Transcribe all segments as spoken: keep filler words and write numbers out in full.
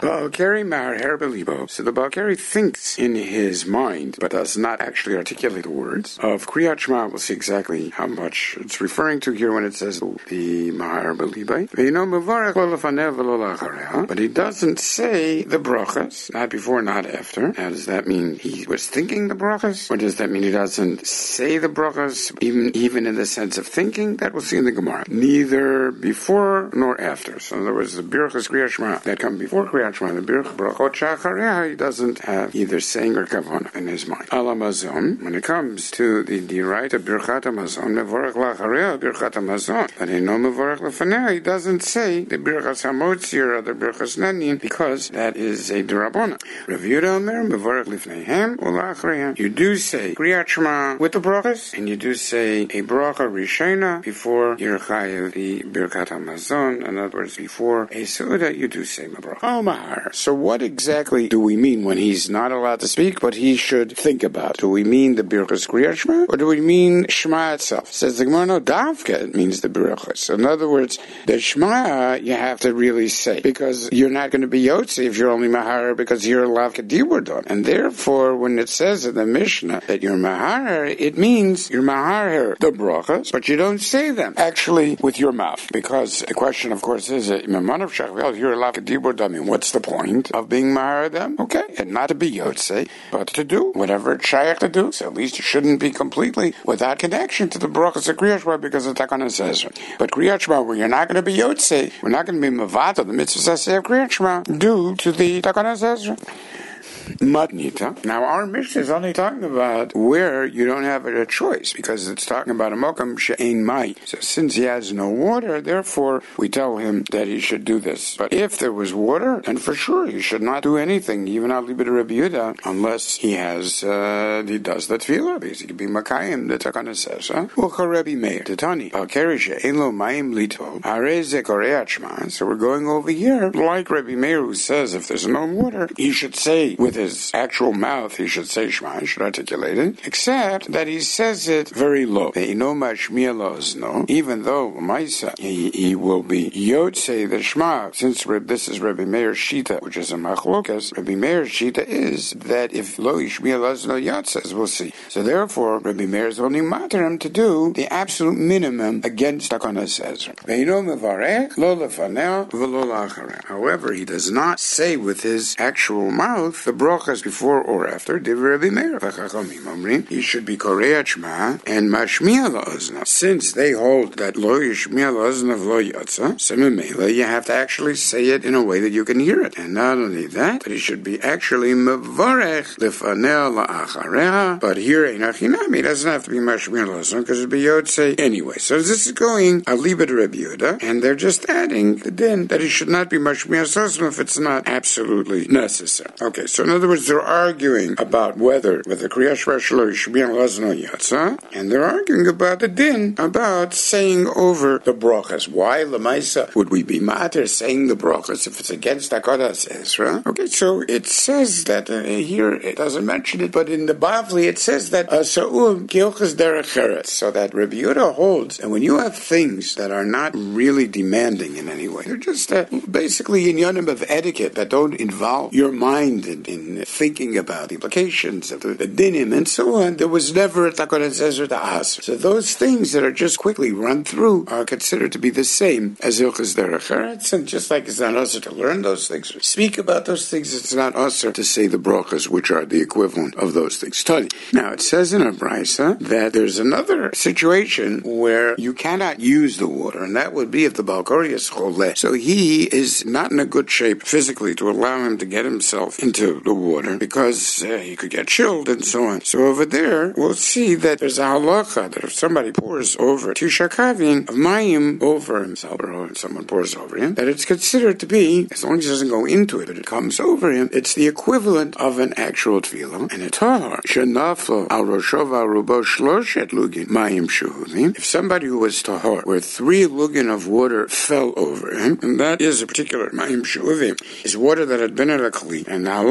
Balkari Mar Herbelibo. So the Balkari thinks in his mind, but does not actually articulate the words of Kriyat Shema. We'll see exactly how much it's referring to here when it says the Mahar Belibai. But he doesn't say the brachas, not before, not after. Now, does that mean he was thinking the brachas? Or does that mean he doesn't say the brachas, even, even in the sense of thinking? That we'll see in the Gemara. Neither before nor after. So in other words, the Birchas Kriyat Shema that come before Kriyat Shema, the Birch Brachot Shachareha, he doesn't have either saying or kavanah in his mind. Ala Mazon, when it comes to the Diraita Birchat HaMazon, Mevorach Lachareha, Birchat HaMazon, but in no Mevorach Lefaneh, he doesn't say the Birchas HaMotzi or the Birchas Nanin, because that is a Dirabona. Rav Yehuda Omer, Mevorach Lifneihem, Ulachareha. You do say Kriyat Shema with the brachas, and you do say a bracha Rishena before Yerchayev, the Birchat HaMazon. In other words, before a Seudah, you do say Mabracha. Oh, Mahar. So what exactly do we mean when he's not allowed to speak, but he should think about? Do we mean the Birchas Kriyat Shema, or do we mean Shema itself? Says the Gemara, no, Davka, it means the Birchas. So in other words, the Shema you have to really say, because you're not going to be Yotzi if you're only Mahar, because you're Lavka Diburdon. And therefore, when it says in the Mishnah that you're Mahar, it means you're Mahar the Brachas, but you don't say them actually with your mouth. Because the question, of course, is that you're Lavka Diburdon. What's the point of being Mahar them? Okay, and not to be Yotze, but to do whatever it's shaykh to do. So at least you shouldn't be completely without connection to the brachas of Kriyat Shema, because the Takana says it. But Kriyat Shema, where you're not going to be Yotze, we're not going to be Mavata, the mitzvah of Kriyat Shema, due to the Takana says it. Matnita. Now, our Mishnah is only talking about where you don't have a choice, because it's talking about a mokam she'ein mai. So since he has no water, therefore we tell him that he should do this. But if there was water, then for sure he should not do anything, even al libid Rabbi Yehuda, unless he has, uh, he does the tefillah, because he could be makayim, the Takana says, huh? Ucha Rabbi Meir, Titani, Balkari she'ein lo mayim lito, hareze koreyat shema. So we're going over here, like Rabbi Meir, who says if there's no water, he should say with his actual mouth, he should say Shema, he should articulate it, except that he says it very low. Even though Maisa, he, he will be Yotze the Shema, since this is Rabbi Meir's Shita, which is a Machlokas. Rabbi Meir's Shita is that if Lo Yishmiel Ozno Yatzes, we'll see. So therefore, Rabbi Meir is only matter him to do the absolute minimum against Takana says. However, he does not say with his actual mouth the brachas before or after. He should be Koreyat Shema and Mashmiya La'ozna. Since they hold that Lo Yishmiya La'ozna V'lo Yatza, so Memela, you have to actually say it in a way that you can hear it. And not only that, but he should be actually Mevarech Lefanel La'achareha. But here, Einachinami, he doesn't have to be Mashmiya La'ozna, because it'd be Yotze anyway. So this is going Alibad Rabbi Yehuda, and they're just adding the din that he should not be Mashmiya La'ozna if it's not absolutely necessary. Okay, so in other words, they're arguing about whether with the Kriyat Shema Shelo Yishmiel Ozno Yatza, and they're arguing about the din about saying over the brachas. Why Lamaisa would we be matter saying the brachas if it's against Hakadas Ezra? Okay, so it says that uh, here it doesn't mention it, but in the Bavli it says that Sa'um Kiochas Derech Eretz, so that Rabbi Yehuda holds, and when you have things that are not really demanding in any way, they're just uh, basically in yonim of etiquette that don't involve your mind in, in thinking about the implications of the, the dinim and so on, there was never a Takonet Zezer to ask. So those things that are just quickly run through are considered to be the same as Ilchas Derech Eretz, and just like it's not usher to learn those things or speak about those things, it's not usher to say the brachas, which are the equivalent of those things. Study. Now it says in a brisa that there's another situation where you cannot use the water, and that would be if the Balkari is choleh. So he is not in a good shape physically to allow him to get himself into the water, because uh, he could get chilled and so on. So over there, we'll see that there's a halacha that if somebody pours over two shakavin of mayim over himself, or someone pours over him, that it's considered to be, as long as it doesn't go into it, but it comes over him, it's the equivalent of an actual tefillah, and a tahar. Shenaflo al roshova rubo shloshet lugin mayim shuhulim. If somebody who was tahar, where three lugin of water fell over him, and that is a particular mayim shuhulim, is water that had been at a kli, and now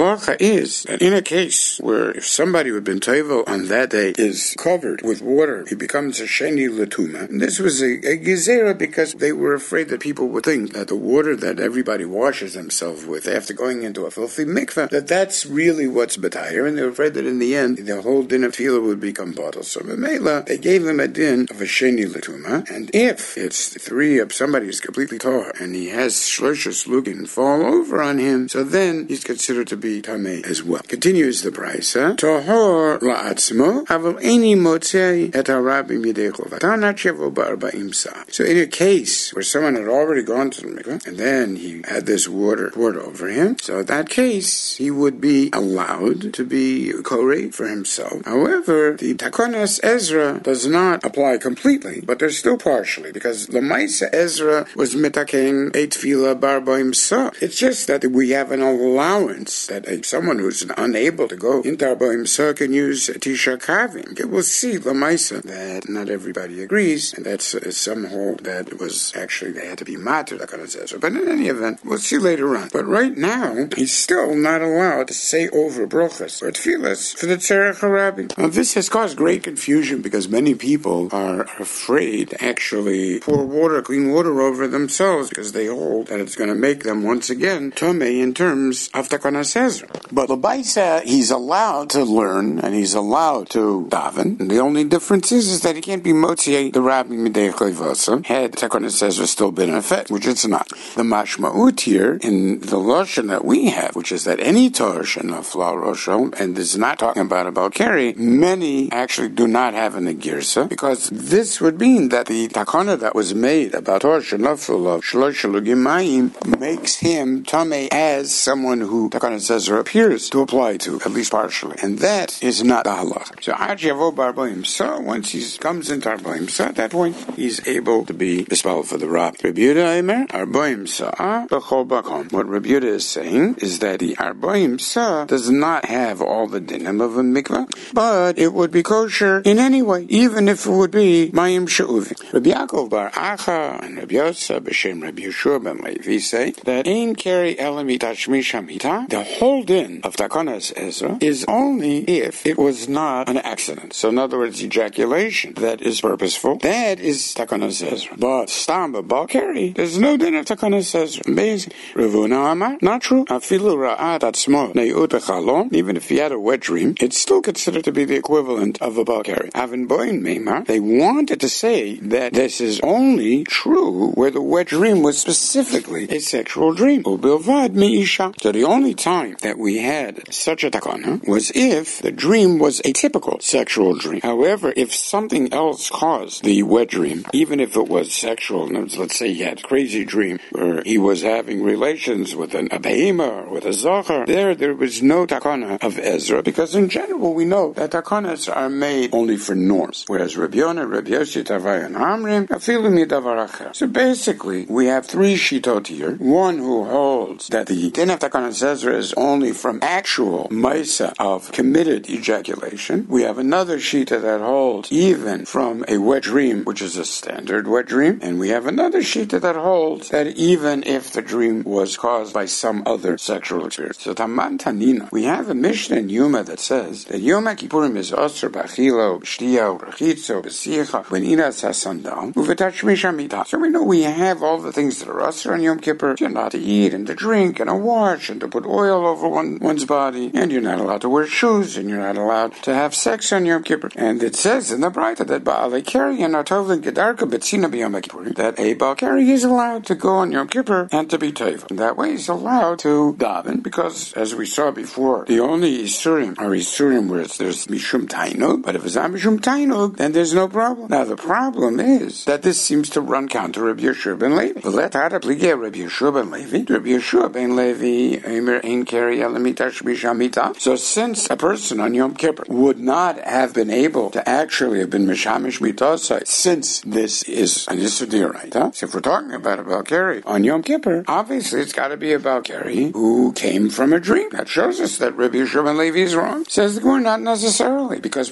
halacha is that in a case where if somebody who had been toivel on that day is covered with water, he becomes a sheni latuma. And this was a, a gezerah because they were afraid that people would think that the water that everybody washes themselves with after going into a filthy mikveh, that that's really what's b'tayr, and they were afraid that in the end the whole din of tefillah would become bottled. So b'meila, they gave him a din of a sheni latuma, and if it's three of somebody who's completely tor and he has shloshes lugin fall over on him, so then he's considered to be tamei as well. Continues the brisa, tohor la'atzmo aval eni motzei et harabi midei chovato not shevo ba'arba'im sa. So in a case where someone had already gone to the mikveh and then he had this water poured over him, so in that case he would be allowed to be korei for himself. However, the takonas Ezra does not apply completely, but they're still partially, because Lamaisa Ezra was mitaken eitfila barbaim sa. It's just that we have an allowance that a, someone who's unable to go into barbaim sa can use tisha kavim. We'll see Lamaisa that not everybody agrees, and that's uh, some hold that it was actually they had to be matter takonas Ezra. But in any event, we'll see later on. But right now, he's still not allowed to say over brochas or tefillas for the tzarech harabi. Now this has caused great confusion because many people are afraid to actually pour water, clean water over themselves because they hold that it's going to make them once again tomei in terms of takonas Ezra. But l'baisa, he's allowed to learn and he's allowed to daven. And the only difference is, is that he can't be motziei the rabbi midei chayvasa had takonas Ezra still been in effect, which it's not. The mashma'ut here in the lashon that we have, which is that any tor shenafla rosho, and this is not talking about about carry, many actually do not have an girsa, because this would mean that the takana that was made about tor shenafla shlosh lugimayim makes him tamei as someone who takana says or appears to apply to, at least partially, and that is not the halacha. So ad yavo barbaim sa, once he comes into arbaim sa, at that point he's able to be dispelled for the rab. Rabbi Yehuda Eimer, arbaim sa b'chol bakom. What Rabbi Yehuda is saying is that the arbaim sa does not have all the dinim of a mikvah, but it would be kosher in any way, even if it would be mayim she'uvim. Rabbi Yaakov bar Acha and Rabbi Yosef b'shem Rabbi Yeshua ben Levi say that ein keri elamit tashmish hamita, the whole din of takonas Ezra is only if it was not an accident. So in other words, ejaculation that is purposeful, that is takonas Ezra. But stam b'bal keri, there's no din of takonas Ezra. Amazing. Ravuna Amar, not true. Afilu ra'at atzmo ne'ut echalom, even if he had a wet dream, it's still considered to be the equivalent of a balkari. Avin boin meimar, they wanted to say that this is only true where the wet dream was specifically a sexual dream. Ubilvad mi'isha. So the only time that we had such a takana was if the dream was a typical sexual dream. However, if something else caused the wet dream, even if it was sexual, let's say he had a crazy dream where he was having relations with an abehima or with a zachar, there there was no takana of Ezra, because in general we know that takanas are made only for norms, whereas Rabbi Yonah, Rabbi Yossi, Tavai, and Amrim afilu midavar acher. So basically we have three shitot here. One who holds that the din of takanas Ezra is only from actual maisa of committed ejaculation. We have another shita that holds even from a wet dream, which is a standard wet dream, and we have another shita that holds that even if the dream was caused by some other sexual experience. So Taman Tanina, we have a Mishnah in Yuma that says that Yom Kippurim is osur b'achila, b'shtiya, b'rachitza, b'sicha, when inas hasandal, u'v'tashmish hamita. So we know we have all the things that are osur on Yom Kippur. You're not to eat and to drink and to wash and to put oil over one, one's body, and you're not allowed to wear shoes, and you're not allowed to have sex on Yom Kippur. And it says in the Braita that Ba'alei Keri and Atovin Gedarka B'tzina b'Yom Kippur, that a Baal Keri is allowed to go on Yom Kippur and to be teiva. And that way he's allowed to daven, because as we saw before, the only Isurim are Isurim where there's Mishum Tainug, but if it's not Mishum Tainug, then there's no problem. Now the problem is that this seems to run counter Rabbi Yeshua ben Levi. Let Hara Pligeh Rabbi Yeshua ben Levi, Rabbi Yeshua ben Levi, Eimer Ein Keri Elamita Shmish Hamita. So since a person on Yom Kippur would not have been able to actually have been Mishamish Mitosai, since this is an Isudir, right? Huh? So if we're talking about a Balkari on Yom Kippur, obviously it's got to be a Balkari who came from a dream. That shows us that Rabbi Yeshua ben Levi is wrong. Says the Gemara, not necessarily, because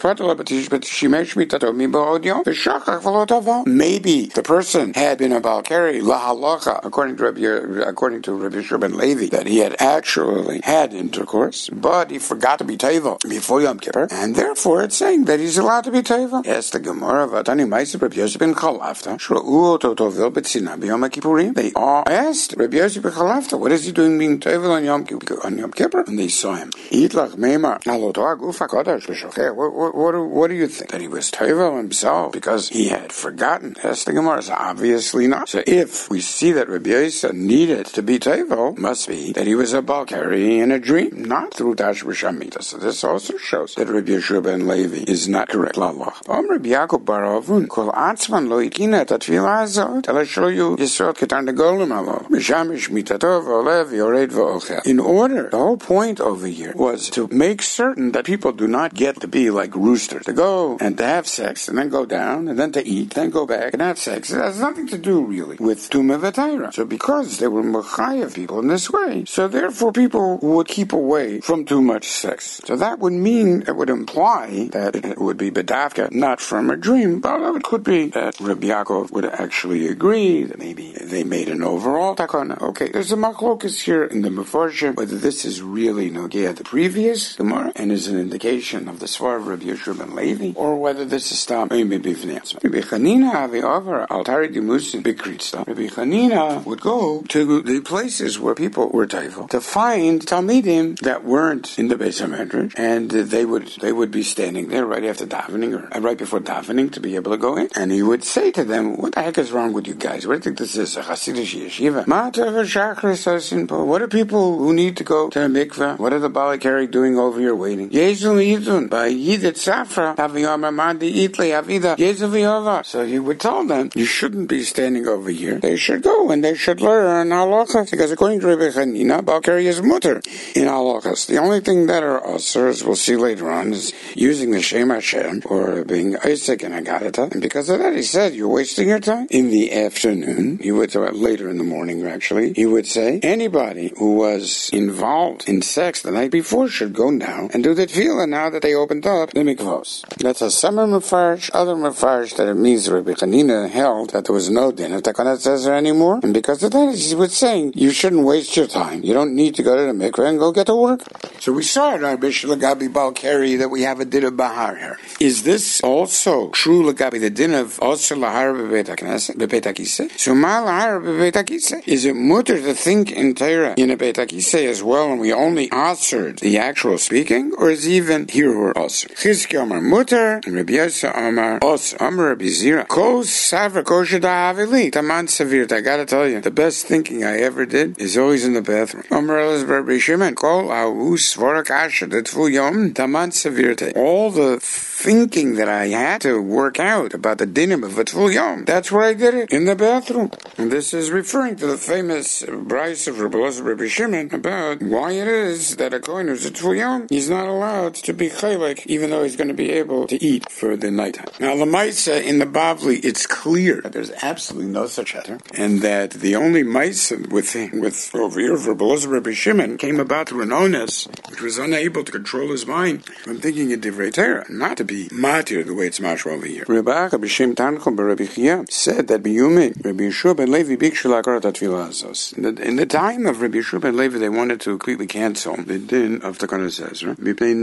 maybe the person had been a Balkari la halacha, according to Rabbi according to Rabbi Yeshua ben Levi, that he had actually had intercourse, but he forgot to be Tevel before Yom Kippur, and therefore it's saying that he's allowed to be Tevel. Yes, the Gemara, Vatani Maisa, Rabbi Yosef ben Chalafta, Shra'u Oto Tovel B'tzina B'Yom Kippurim. They all asked Rabbi Yosef ben Chalafta, what is he doing being Tevel on Yom Kippur? On Yom Kippur? And they saw him. Yitlach Meimar, Aloto Agufa Kodesh B'Shochet. What, what, what, what do you think? That he was Tevel himself because he had forgotten? Yes, the Gemara is obviously not. So if we see that Rabbi Yosef needed to be Tevel, must be that he was a Balkari in a dream, not through Dash B'Shamita. So this also shows that Rabbi Yeshua ben Levi is not correct. Om Rabbi Yaakov bar Avun kol atzman lo ikina tatfila azot ala shoyu yisrael ketan negolim alo mishamish mitatov olev yored v'ochel. In order, the whole point over here was to make certain that people do not get to be like roosters, to go and to have sex and then go down and then to eat, then go back and have sex. It has nothing to do really with Tumah v'Taira. So because they were mechayev people in this way, so therefore people would keep away from too much sex. So that would mean, it would imply that it would be bedavka, not from a dream, but it could be that Rabbi Yaakov would actually agree that maybe they made an overall takana. Okay, there's a machlokas here in the Mefarshim whether this is really Nogea the previous Gemara and is an indication of the Svar of Rabbi Yeshua ben Levi, or whether this is Stam maybe V'nei Rabbi Chanina Avi Over Altari Dimusin Bikritsta. Rabbi Chanina would go to the places where people were tevel to find Talmidim that weren't in the Beis HaMedrash, and they would they would be standing there right after davening or right before davening to be able to go in, and he would say to them, "What the heck is wrong with you guys? What do you think this is? A Hasidic yeshiva? What are people who need to go to the mikveh? What are the Balakari doing over here waiting? So he would tell them, you shouldn't be standing over here. They should go and they should learn halachas, because according to Rabbi Chanina, Balkari is mutter in halachas. The only thing that are usher, as we'll see later on, is using the Shem Hashem or being Isaac and Agadata. And because of that, he said, you're wasting your time. In the afternoon, he would, uh, later in the morning actually, he would say, anybody who was involved in sex the night before should go down and do the tefillah now that they opened up the mikvos. That's a summer mefarsh, other mefarsh, that it means Rabbi Chanina held that there was no din of Takanat Zezer anymore. And because of that, he was saying, you shouldn't waste your time. You don't need to go to the mikveh and go get to work. So we saw in our Bishul Lagabi Balkari that we have a din of Bahar here. Is this also true Lagabi, the din of also Lahar Bebeit HaKiseh? So Ma Lahar Bebeit HaKiseh? Is it mutter to think in Torah in a Beit HaKiseh as well, and we only answered the actual speaking, or is even here we're also? Chizki Omar mutter, and Rabbi Yosef Omar also, Omar Rabbi Zira, Kol Savra Kosher Da'avili, Taman Savir. I gotta tell you, the best thinking I ever did is always in the bathroom. Omar Elaz Rabbi Shimon, Kol Ahu Svara Kasha Detfu Yom, Taman Savirte. All the thinking that I had to work out about the dinim of Vatful Yom, that's where I did it, in the bathroom. And this is referring to the famous Bryce of Rabbi Elazar Rabbi Shimon about why it is that a kohen who's a Vatful Yom, he's not allowed to be chaylik, even though he's going to be able to eat for the nighttime. Now, Lamaisa in the Bavli, it's clear that there's absolutely no such heter, and that the only Maisa with with over here of Rabbi Elazar Rabbi Shimon came about through an onus, which was unable to control his mind from thinking in Divrei Torah, not to be matir the way it's mashra over here. Rabbi B'Shem Tanchum Rabbi Chia said that B'Yumin Rabbi Yeshua ben Levi bikshu la'akarat hatfilah azos. In the time of Rabbi Yeshua ben Levi, they wanted to completely cancel the din of Takanat Zezer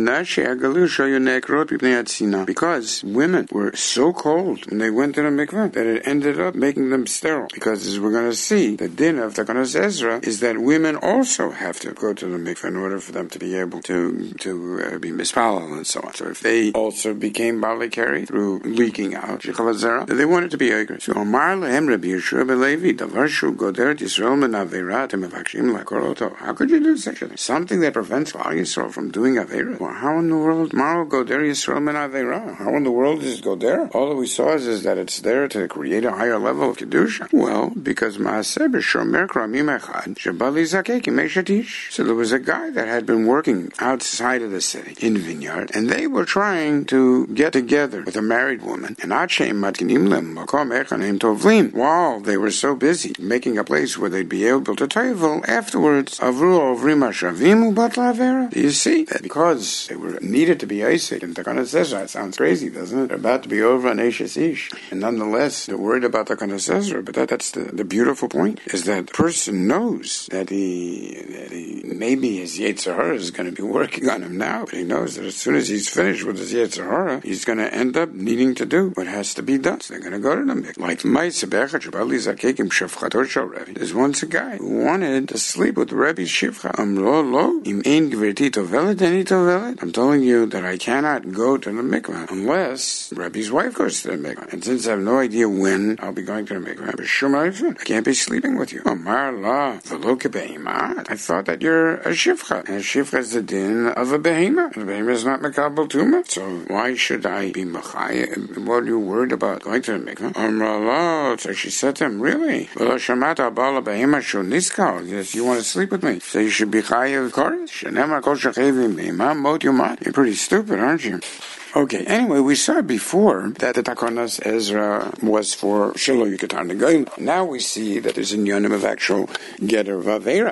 because women were so cold when they went to the mikveh that it ended up making them sterile. Because as we're going to see, the din of Takanat Zezer is that women also have to go to the mikveh in order for them to be able to to uh, be mispalal and so on. So if they also became balikari through leaking out, then they wanted to be Eiger. So Omar lehem Rabbi Yeshua ben Levi davarshu goder Yisrael min averat mevakshim lakoroto. How could you do such a thing? Something that prevents Klal Yisrael from doing avera. Well, how in the world Maro goder Yisrael min avera? How in the world is it goder? All that we saw is, is that it's there to create a higher level of kedusha. Well, because Maaseh b'shomer kramim echad shabali zakek imeshatish. So there was a guy that had been working outside of the city in vineyard, and they were trying to get together with a married woman. And while they were so busy making a place where they'd be able to travel afterwards, do you see that because they were needed to be Isaac and Takanat Zezer? It sounds crazy, doesn't it? They're about to be over on Eshes Ish, and nonetheless they're worried about Takanat Zezer. But that, that's the, the beautiful point, is that the person knows that he, that he maybe his Yetzer Hara is going to be working on him now, but he knows that as soon as he's finished with his Yetzer Hara, he's going to end up needing to do what has to be done. So they're going to go to the mikveh. Like there's once a guy who wanted to sleep with Rebbe's Shivcha. I'm telling you that I cannot go to the mikveh unless Rebbe's wife goes to the mikveh. And since I have no idea when I'll be going to the mikveh, I can't be sleeping with you. I thought that you're a Shivcha. And a Shivcha is the din of a behemah. A behemah is not mekabel tumah. So why should I be machayah? What are you worried about going to the mikveh? So she said to him, really? Yes, you want to sleep with me? So you should be chayav kodesh? You're pretty stupid, aren't you? Okay, anyway, we saw before that the Takonas Ezra was for Shelo Yuketar Negoim. Now we see that there's a yonim of actual Geter Vavera.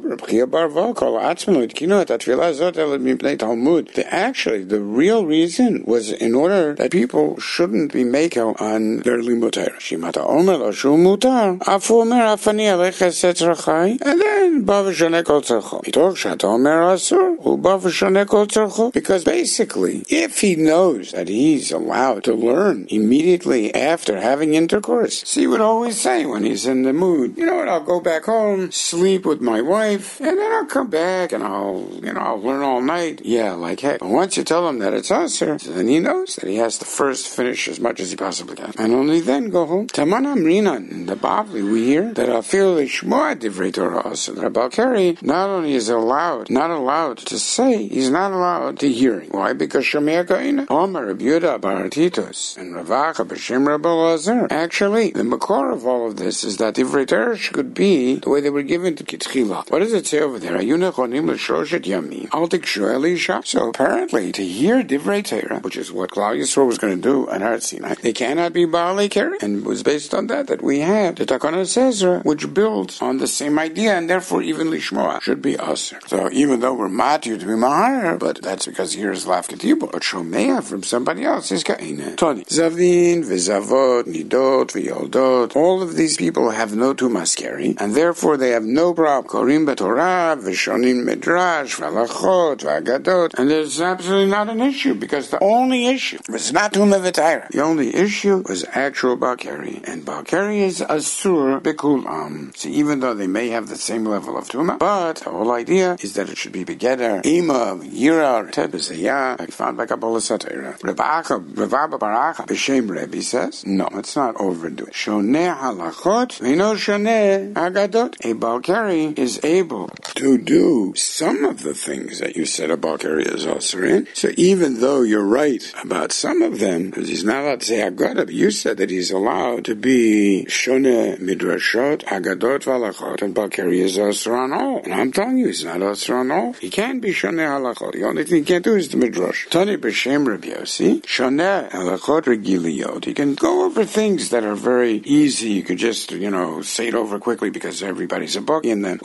Actually, the real reason was in order that people shouldn't be makel on their limotera. Shimata Omer Lo Shu Mutar, Afu Omer Afani Alecha Setzrachai, and then Bava Shoneh Kol Tzarcho. Mitoch Shata Omer Asur, Ubava Shoneh Kol Tzarcho. Because basically, if he knows that he's allowed to learn immediately after having intercourse. So he would always say when he's in the mood, you know what, I'll go back home, sleep with my wife, and then I'll come back and I'll, you know, I'll learn all night. Yeah, like heck. But once you tell him that it's usher, then he knows that he has to first finish as much as he possibly can. And only then go home. Taman Amrinan, in the Bavli, we hear that Afil Lishmoa Divrei Torah Asur. That Balkari not only is allowed, not allowed to say, he's not allowed to hearing. Why? Because Shomer Kain Omer Reb Yehuda bar Titus and Ravacha b'Shem Reb Elazar. Actually, the makor of all of this is that Divrei Torah could be the way they were given to Kitchila. What does it say over there? Ayuna chonim l'shoshet yamim al tikshu Elisha. So apparently, to hear Divrei Torah, which is what Klal Yisrael was going to do on Har Sinai, they cannot be Baalei Keren, and it was based on that that we have the Takonos Ezra, which builds on the same idea, and therefore even Lishmoa should be Aser. So even though we're matir to be Mahar, but that's because here is Lav Ketibo. But Shomei from somebody else is Kaina. Tony. Zavin, Vizavot, Nidot, Vyoldot. All of these people have no tumaskeri, and therefore they have no problem. Korim B'Torah, Vishonim Midrash, Valachot, Vagadot. And there's absolutely not an issue, because the only issue was not Tumah V'Taira. The only issue was actual Balkari. And Balkari is Asur Bekulam. So even though they may have the same level of Tumah, but the whole idea is that it should be Begeder, Ima, Yira, Ted B'Zayah, like found by Kabbalah Satira. Rebbe Baracha B'Shem Rebbe says, no, let's not overdo it. Shoneh halachot, v'no shoneh agadot. A Balkari is able to do some of the things that you said a Balkari is also in. So even though you're right about some of them, because he's not allowed to say agadot, but you said that he's allowed to be shoneh midrashot, agadot, v'halachot, and Balkari is also on all. And I'm telling you, he's not also on all. He can't be shoneh halachot. The only thing he can't do is the midrash. Tani B'Shem Rabbi Yossi, Shoneh Halachot Regiliyot. You can go over things that are very easy. You could just, you know, say it over quickly because everybody's a book. And then,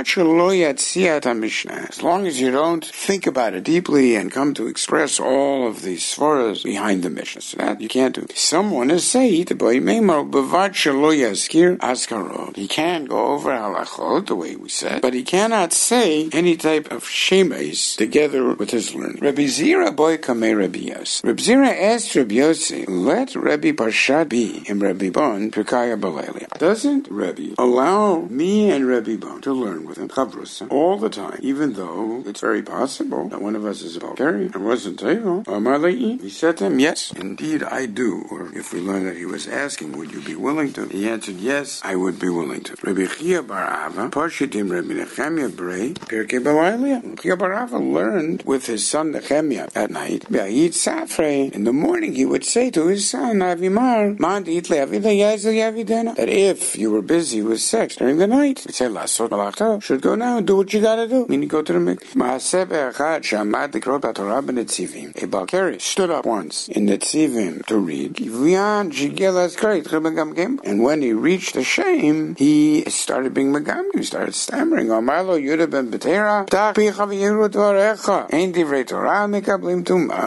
as long as you don't think about it deeply and come to express all of these svaras behind the Mishnah. So that you can't do. Someone is saying, he can go over halachot the way we said, but he cannot say any type of shemes together with his learning. Rabbi Zira boy kamei Rabbi Yossi. Rabbi Zira asked Rabbi Yossi, let Rabbi Parshat be in Rabbi Bon Pirkaya B'Leili. Doesn't Rabbi allow me and Rabbi Bon to learn with him Chavrusa all the time, even though it's very possible that one of us is a Balkari and wasn't Tevo? Amalei? He said to him, yes, indeed I do. Or if we learn that he was asking, would you be willing to? He answered, yes, I would be willing to. Rabbi Chia Bar Ava, Pashitim Rabbi Nechemia Brei, Pirkei B'Leili. Chia Bar Ava learned with his son Nechemia at night. In the morning, he would say to his son, Avimar, that if you were busy with sex during the night, he'd say, should go now and do what you gotta do. Meaning go to the mikveh. A Balkari stood up once in the Tzivim to read, and when he reached the shame, he started being megam, he started stammering.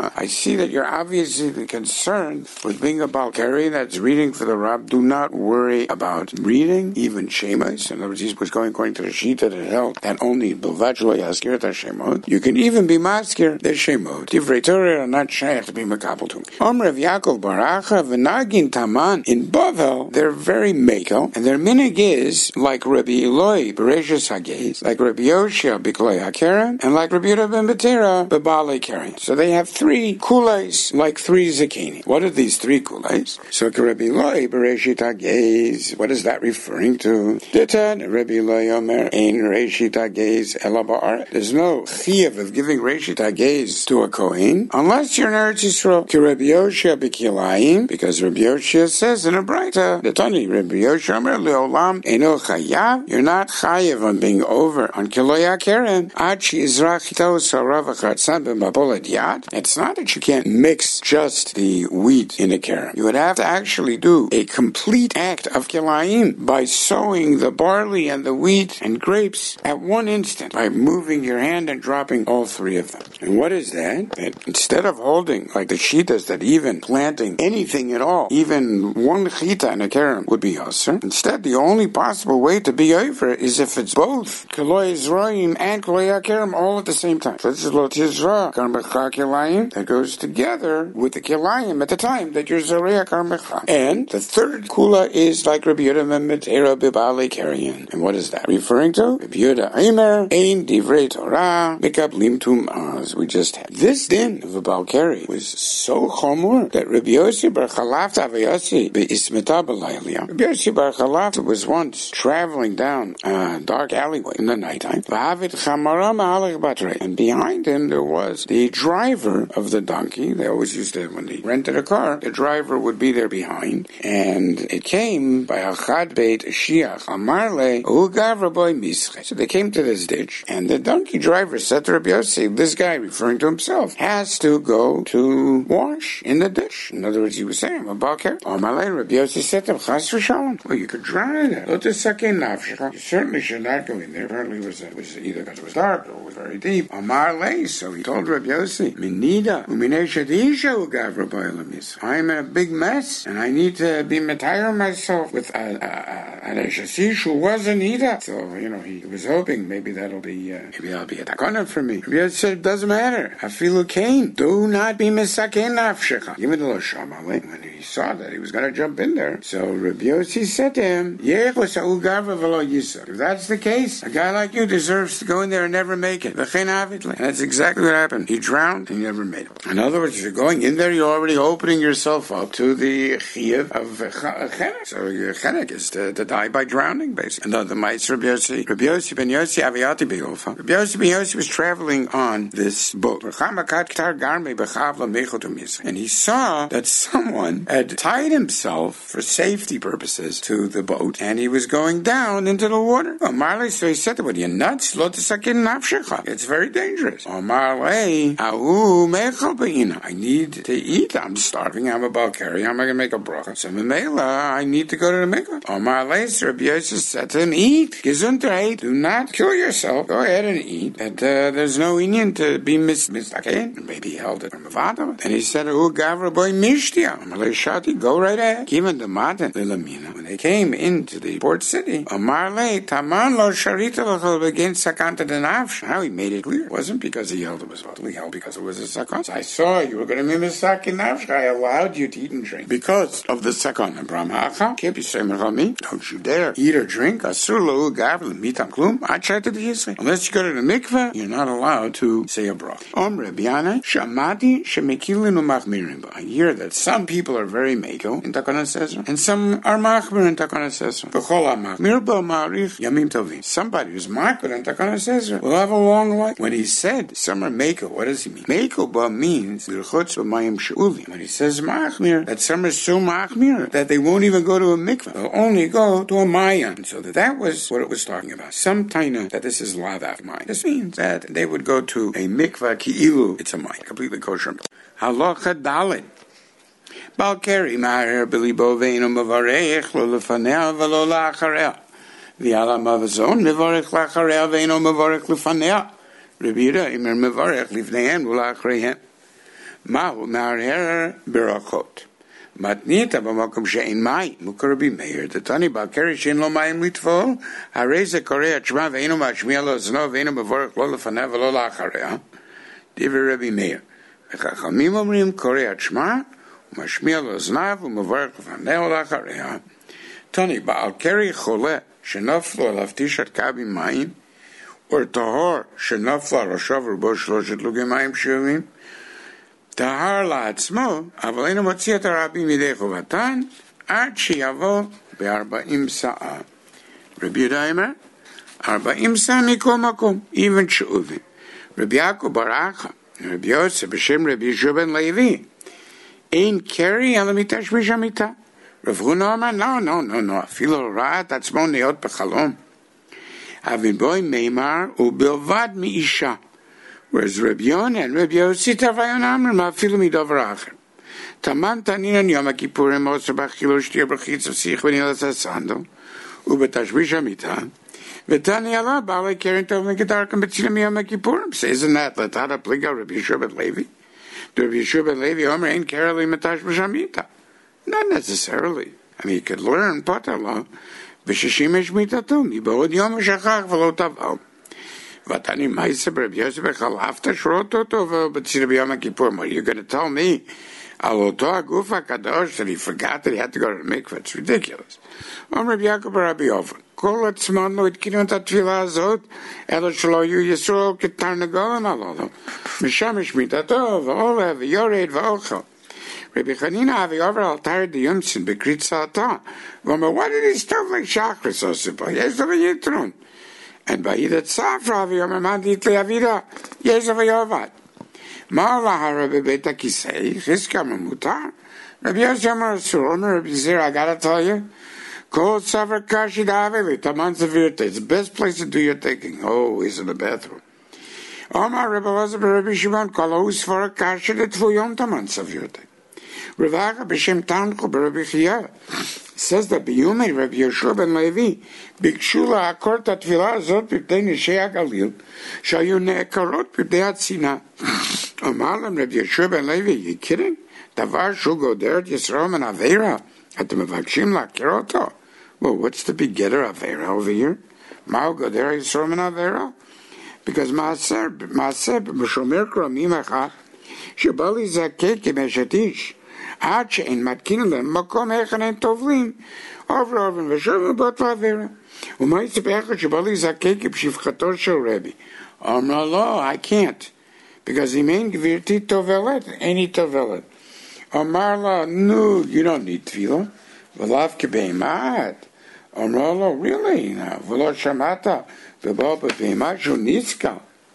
Rava, I see that you're obviously concerned with being a Balkari that's reading for the Rab. Do not worry about reading, even Shemos. In other words, he was going according to the Shita that held that only Bilvat Lo Yaskir the Shemot. You can even be Maskir the Shemot. Divrei Torah are not shaykh to be Makabel to. Om Rav Yaakov Baracha v'Nagin Taman. In Bavel, they're very Mekel, and their minig is like Rabbi Eloi Bereshus Hagez, like Rabbi Yoshia B'Kloi HaKeren, and like Rabbi Yehuda ben Betera B'Balei Keren. So they have three kulais, like three zakini. What are these three kulais? So Rabbi Eloi Bereshit Hagez, what is that referring to? Ditan Rabbi Eloi Omer Ein Reshit Hagez Ela Ba'aret. There's no chiyuv of giving Reshit Hagez to a kohen unless you're in Eretz Yisrael. Ki Rabbi Yoshia B'Kilayim, because Rabbi Yoshia says in a brayta, the Tani Rabbi Yoshia Omer Leolam Eino Chayav. You're not chayav on being over on Kiloi HaKeren. Ad she'izrach ito sarav achartzan b'mabolad yad. It's not that you can't mix just the wheat in a keren. You would have to actually do a complete act of kilayim by sowing the barley and the wheat and grapes at one instant by moving your hand and dropping all three of them. And what is that? That instead of holding like the shitas that even planting anything at all, even one chita in a keren would be yasser. Instead, the only possible way to be over is if it's both Kiloi Yisraelim and Kiloi HaKeren all at the same time. So this is Lot Yisra, Karmecha Kilayim, that goes together with the Kilayim at the time that you're Zoreya Karmecha. And the third kula is like Rabbi Yehuda ben Betera B'Balei Keren. And what is that referring to? Rabbi Yehuda Eimer, Ein Divrei Torah, Mikablim Tum'az. We just had. This din of a Balkari was so chomur that Rabbi Yossi Bar Chalafta Avayossi Be'ismeta B'Laylia. Rabbi Yossi Bar Chalafta was once traveling down a dark alleyway in the nighttime. And behind him there was the driver of the donkey. They always used to, when they rented a car, the driver would be there behind. And it came by Achad Beit Shiach Amarle Ugav Rabbi Mische. So they came to this ditch, and the donkey driver said to Rabbi Yossi, this guy, referring to himself, has to go to wash in the ditch. In other words, he was saying, I'm about care. Amarle, Rabbi Yossi said to him, Chas v'shalom. Well, you could drown in there. You certainly should not go in there. Apparently it was, it was either because it was dark or it was very deep. Amar lei, so he told Rabbi Yossi, Minida, uminei shadisha ugav Rabbi Elamis. I'm in a big mess, and I need to be metayar myself with a, a, a, a shasish who was a nida. So, you know, he was hoping maybe that'll be, uh, maybe that'll be a takana for me. Rabbi Yossi said, it doesn't matter. Afilu kain. Do not be misakein nafshecha. Even though Shamalei, when he saw that he was going to jump in there. So Rabbi Yossi said to him, Yechos ugav v'lo yisar. If that's the case, a guy like you deserves to go in there and never make it. And that's exactly what happened. He drowned and he never made it. In other words, if you're going in there, you're already opening yourself up to the chiyuv of chenek. So your chenek is to, to die by drowning, basically. And the mice Rabbi Yossi, Rabbi Yossi ben Yossi Aviyati Be'ofa. Rabbi Yossi ben Yossi was traveling on this boat. And he saw that someone had tied himself for safety purposes to the boat, and he was going down into the water. Oh, Marley, so he said to him, you're nuts? It's very dangerous. Oh, Marley, I need to eat. I'm starving. I'm about to carry. I'm going to make a bracha. So, Memela, I need to go to the mikvah. Oh, Marley, so Rabbi Yosef said to him, eat. Gesundheit. Do not kill yourself. Go ahead and eat. And uh, there's no Indian to be mis mistaken. Maybe he held it from a vada. And he said, oh, Gavra boy mishtia. Marley Shati, go right ahead. Given the maten, when they came into the port city, oh, Marley, Taman lo sharita against sakanta den afsh. Now he made it clear. It wasn't because he held it was what he held because it was a sakon. So I saw you were going to be misakin nafsh. I allowed you to eat and drink because of the sakon. And Brahmacha, can't be saying don't you dare eat or drink. Asur lo gav mitam klum. I tried to do unless you go to the mikveh, you're not allowed to say a bracha. Om Rebbiana shamati shemekilinu machmirim. I hear that some people are very meko in Takana Sezer, and some are machmir in Takana Sezer. V'chol machmir bo ma'arich yamim tovim. Somebody who's machmir in Takana Sezer will have a long life. When he said some are meko, what does he mean? Meko ba means l'chutz b'mayim she'ulim. When he says machmir, that some are so machmir that they won't even go to a mikveh. They'll only go to a mayan. So that, that was what it was talking about. Some taina that this is lavav mayan. This means that they would go to a mikveh ki'ilu. It's a mayan, completely kosher. Halacha dalet. Balkari ma'er b'libo ve'inu mavarech lo lefanea v'lo la'achareh. V'yala mavazon mevarech la'achareh ve'inu mavarech lefanea. Rabbi Yehuda imer mevarech lifneihem v'lo la'achareh. Ma'u Marher Berachot. Matnita b'makom she'ein mayim. Mukar Rabbi Meir. The Tani Balkeri she'ein lo mayim litfol. Harei korei atshma ve'einu mashmiya lo zno ve'einu mevorach lo lefanev v'lo la'acharei. Divrei Rabbi Meir. V'chachamim omrim korei atshma u'mashmiya lo znav u'mevorach lefanev la'acharei. Tani Balkeri chole she'noflo alav tishat kabi mayim or tahor she'noflo aroshav rubo shloshet lugei mayim shuvim. Tahar la'atzmo, אבל אינו מוציא את הרבים מידי חובתן, עד שיבוא בארבעים שעה. רבי יהודה אומר, ארבעים שעה מכל מקום, even שאובים. רבי יעקב בר אחא, רבי יוסף בשם רבי יהושע בן לוי, אין קרי אלא מתשמיש המיטה. רב הונא אמר, לא, לא, לא, לא, אפילו ראה את עצמו נהיות בחלום. אבל בוי מימר ובלבד מאישה. Whereas Rabbi Yonah and Rabbi Yossi Tavayon Amr ma'afilu midover acher. Taman taninan Yom HaKippurim also b'chilul shtir b'chitz v'sich v'nilas ha'sandal u'b'tashbish ha'mitah v'tani Allah b'alei keren tov v'gedarkam b'tzilim Yom HaKippurim. Says in that, l'tad ha'pliga Rabbi Yeshua ben Levi. The Rabbi Yeshua ben Levi Omer ein kereli m'tashbish ha'mitah. Not necessarily. I mean, you could learn patala v'sheshimesh mitato mi'ba'od yom v'shachach v'lo taval. Vatani Maisa Rabbi Yosef Chalafta Shrototo B'tzir B'Yom Kippur. What are you going to tell me? Aloto Agufa Kadosh that he forgot that he had to go to the mikveh. It's ridiculous. Om Rabbi Yaakov Rabbi Ofen. Kol Atzman Lo Itkinu Et HaTfilah Azot Elo Shelo Yu Yisrael Ketarnagolim Alolo Mishamish Mitato V'Olev V'Yored V'Ochel. Rabbi Chanina Avi Over Altar D'Yumsin B'Krit Sa'ata. V'Omer, why did he stop like Shachris Osipa? Yes, Rabbi Yitron. And by Ida Tzafra, V'yomer Mandit Le'avida, Yezav Yovad. Ma'ala HaRabbi Beta Kisei, Chizka Mamutar. Rabbi Yossi Amar Asur, Rabbi Zir, I gotta tell you, Kol Tzafra Kashi Da'aveli, Taman Zavirta. It's the best place to do your thinking. Oh, he's in the bathroom. Omar Rabbi Lazar Rabbi Shimon, Kol Ha'usfara Kashi D'Tfuyom Taman Zavirta. Ravacha B'Shem Tancho B'Rabbi Chiyah. Says that B'Yumei Rabbi Yeshua ben Levi B'Kshula Akor T'Tfilah Zot B'Ptei Neshei HaGalil Shayu Ne'ekarot B'Ptei HaTzina. Omalam Rabbi Yeshua ben Levi, you kidding? Davar Shu Goder Yisrael and Aveira Atem Mevakshim L'Akir Oto. Well, what's the big getter Aveira over here? Ma'u Goder Yisrael and Aveira? Because Ma'aser Ma'aser B'Shomer Kramim Echad Shebali Zakeh K'Meshetish עד שאין מתקין להם מקום היכן הם טובלים עובר עובר ושוב באות לעבירה ומה יספר אחד שבא להיזקק בשפחתו של רבי אמרה לא, I can't because אם אין גבירתי טובלת אין היא טובלת אמר לה no, you don't need תפילה ולאו כבהמת אמרה לו really ולא שמעת ובא בבהמה שהוא נזכר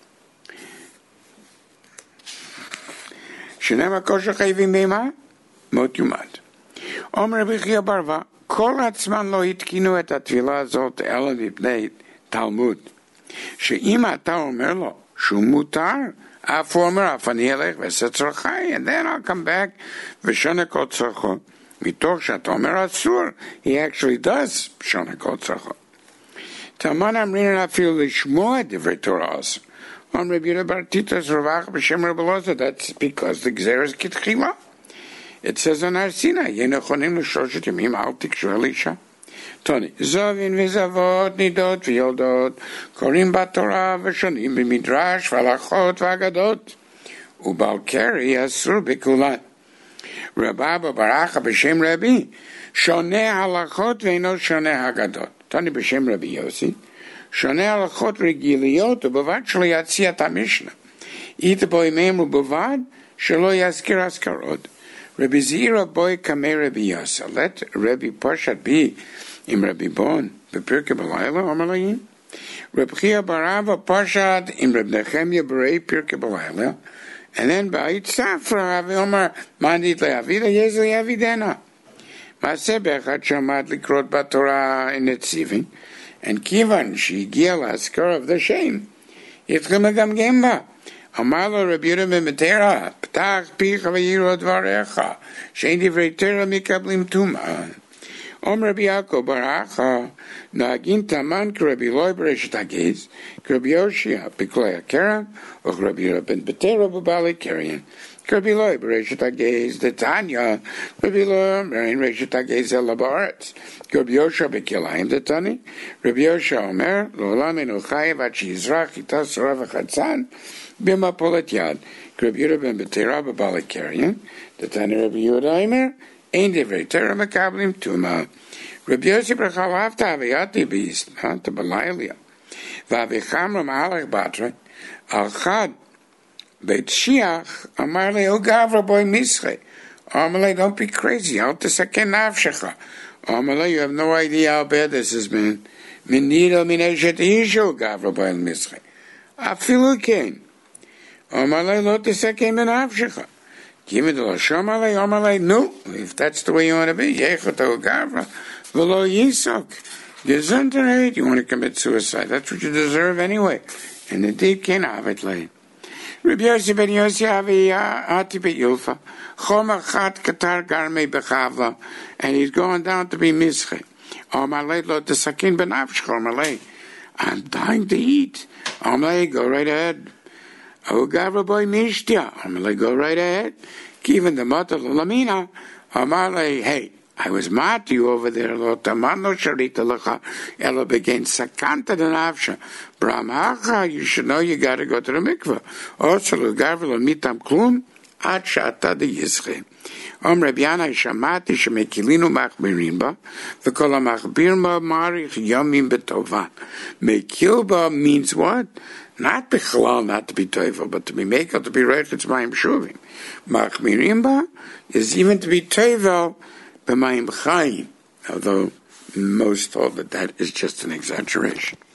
שנם הכושר חייבים בהמה מות יומד. אומר רבי חייא ברבא, כל עצמן לא התקינו את התפילה הזאת אלא מפני תלמוד. שאם אתה אומר לו שהוא מותר, אף הוא אומר, אף אני אלך ועשה צרכי, and then I'll come back ושונה כל צרכו. מתוך שאתה אומר אסור, he actually does שונה כל צרכו. תלמוד אמרינן אפילו לשמוע דברי תורה אסור. אומר רבי יהודה בר טיטוס רווח בשם רבי אלעזר, that's because the גזירה is כתחילה. It says on Har Sinai, Yenechonim l'shloshet yamim al tikshur elisha. Tony, Zovin v'zavot nidot v'yoldot, korim b'torah v'shonim b'midrash v'alachot v'agadot, u'bal keri asur b'kulan. Rabbi Abba bar Achah b'shem Rabbi, shoneh halachot v'eino shoneh hagadot. Tony b'shem Rabbi Yossi, shoneh halachot regiliot u'bavad shelo yatziat ha'mishnah. Ita bo imem u'bavad shelo yazkir askarot. Rabbi Zira boy kamei Rabbi Yasa. Let Rabbi Poshat be in Rabbi Bon. Bepirke Balayla Omalayim. Rabbi Chia Barava Poshat in Rabbi Nechemia Berei Pirke Balayla. And then Ba'it Safra Avi Omar Mandit Le'avida Yezli Avidena. Maseh Bechad Shamad Likrot Batorah in Netzivin. And Kivan she Giel Askar of the shame. Yitzchim Agam Gemba. אמר לו רבי יהודה בן בתרא, פתח פיך ויראו דבריך, שאין דברי תרא מקבלים טומאה. Om Rabbi Yaakov Baracha Nagin Taman Rabbi Loi Bereshet Hagiz Rabbi Yoshia Bekloi Kerem or Rabbi Rabbi Betera Babali Kerian Rabbi Loi Bereshet Hagiz the Tanya Rabbi Loi Merin Bereshet Hagiz El Labaretz Rabbi Yoshia Bekilayim the Tani Rabbi Yoshia Omer Lolam Enu Chayev Achi Yizrach Itas Rav Chatzan Bima Polet Yad Rabbi Rabbi Betera Babali Kerian the Tani Rabbi Yehuda Omer Ein Divrei Torah Makablim Tuma. Rabbi Yossi Brachal Havta Aviyati Beist to Belialia. V'Avichamra Ma'alech Batre Al Chad Beit Shiach Amar Le Ogavra Boy Mische. Amalei, don't be crazy. Al Tesaken Nafshecha. Amalei, you have no idea how bad this has been. Min Nidal Min Eshet Yishu Ogavra Boy Mische. Afilu Kain. Amalei Lo Tesaken Nafshecha. Give it to Hashem, no. If that's the way you want to be, Yechoto Gavra, Velo Yisok, Gesundheit, you want to commit suicide. That's what you deserve anyway. And the deep can have it late. Rabbi Yossi ben Yossi Avi Ati Bet Yulfa, Choma Chat Katar Garme Bechavla, and he's going down to be Mische. Amalei Lo Tesakin Ben Avshch, Amalei. I'm dying to eat. Amalei, go right ahead. Oh, Gavra boy Mishtia. Amalei, go right ahead. Given the mother Lamina, Amalei, hey, I was mad to you over there. Lo tamano sharita lecha elo began sakanta den avsha. Brahmacha, you should know you got to go to the mikveh. Also, lo Gavra lo mitam klum ad shata de yische. Om Rabbi Yana shamati shemekilinu machmirin ba, v'kol ha-machbir ba marich yomim betovan. Mekilba means what? Not bechalal, not to be toivel, but to be mekel, to be reichetz mayim shuvim. Machmirin ba is even to be toivel b'mayim chayim, although most hold that that is just an exaggeration.